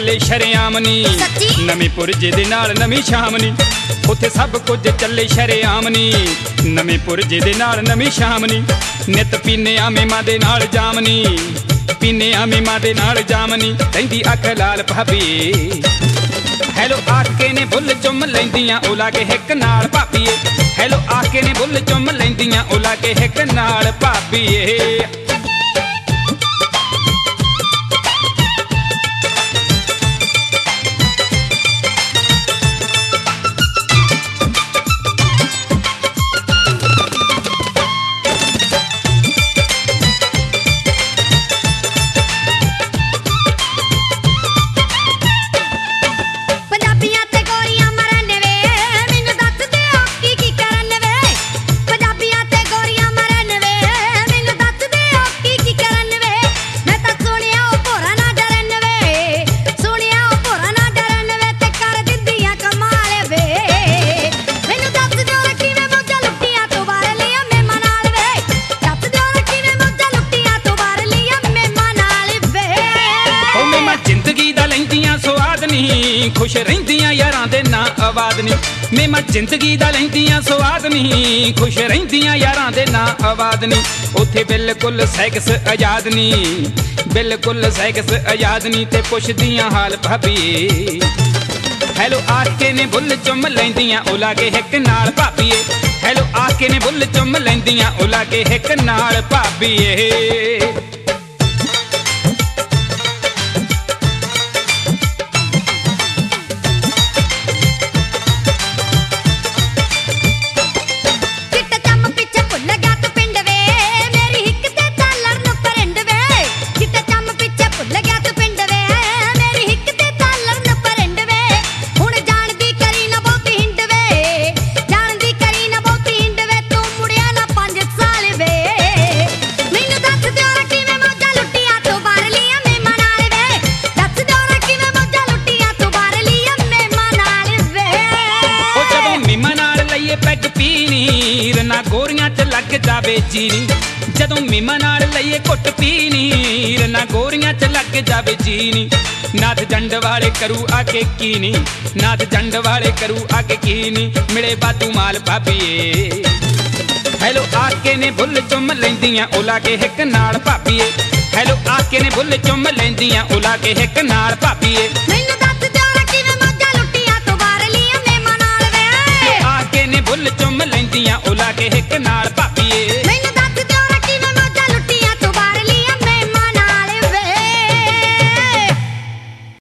ਚੱਲੇ ਸ਼ਰੇਆਮ ਨੀ ਨਵੇਂ ਪੁਰਜੇ ਦੇ ਨਾਲ ਨਵੀਂ ਸ਼ਾਮ ਨੀ ਉੱਥੇ ਸਭ ਕੁਝ ਚੱਲੇ ਸ਼ਰੇਆਮ ਨੀ ਨਵੇਂ ਪੁਰਜੇ ਦੇ ਨਾਲ ਨਵੀਂ ਸ਼ਾਮ ਨੀ ਨਿਤ ਪੀਨੇ ਆ ਮੇਮਾਂ ਦੇ ਨਾਲ ਜਾਮ ਨੀ ਪੀਨੇ ਆ ਮੇਮਾਂ ਦੇ ਨਾਲ ਜਾਮ ਨੀ ਕਹਿੰਦੀ ਅੱਖ ਲਾਲ ਭਾਬੀਏ ਹੈਲੋ ਆਕੇ ਨੇ ਬੁੱਲ ਚੁੰਮ ਲੈਂਦੀਆਂ ਉਹ ਲਾ ਕੇ ਹਿੱਕ ਨਾਲ ਭਾਬੀਏ ਹੈਲੋ ਆਕੇ ਨੇ ਬੁੱਲ ਚੁੰਮ ਲੈਂਦੀਆਂ ਉਹ ਲਾ ਕੇ ਹਿੱਕ ਨਾਲ ਭਾਬੀਏ खुश रहिंदियां यारां दे ना आवाज़ नी मेमां जिंदगी दा लैंदियां स्वाद नी खुश रहिंदियां यारां दे ना आवाज़ नी उत्थे बिल्कुल सैकस आजाद नी बिल्कुल सैकस आजाद नी ते पुछदियां हाल भाबीए हैलो आके ने बुल चुम लैंदियां ओ लागे हिक नाल भाबीए हैलो आके ने बुल चुम लैंदियां ओ लागे हिक नाल भाबीए पैग पीनी ना गोरियां च लग जावे जीनी जदों मीमां नाल लईए घुट पीनी ना गोरियां च लग जावे जीनी नाथ जंड वाले करू आके कीनी नाथ जंड वाले करू आके कीनी मिले बातू माल भाबीए हैलो आके ने बुल चुम लैंदियां ओ लागे हिक नाल भाबीए हैलो आके ने बुल चुम लैंदियां ओ लागे हिक नाल भाबीए बुल चुम लैंदियां ओ लागे हिक नाल